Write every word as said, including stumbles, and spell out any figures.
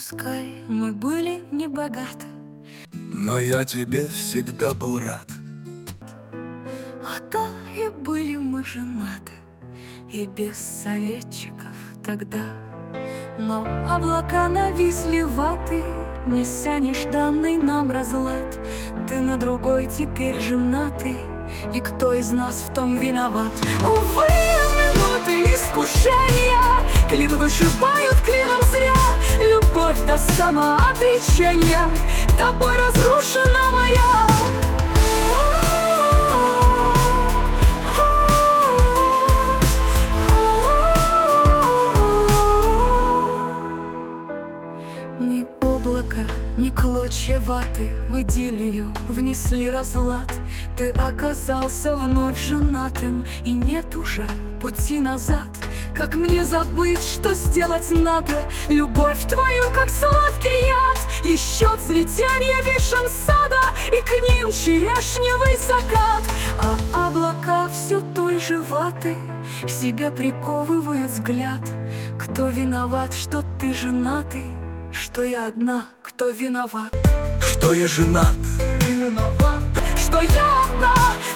Пускай мы были не богаты, но я тебе всегда был рад. а то и были мы женаты, и без советчиков тогда. Но облака нависли ваты, неся нежданный нам разлад. Ты на другой теперь женатый, и кто из нас в том виноват? Увы, минуты искушения клин вышибают клином зря. Любовь до самоотречения тобой разрушена моя. Ни облако, ни клочья ваты в идиллию внесли разлад. Ты оказался вновь женатым, и нет уже пути назад. Как мне забыть, что сделать надо? Любовь твою, как сладкий яд, еще цветение вишен сада, и к ним черешневый закат. А облака все той же ваты к себе приковывают взгляд. Кто виноват, что ты женатый? Что я одна, кто виноват? Что я женат, Виноват, что я одна,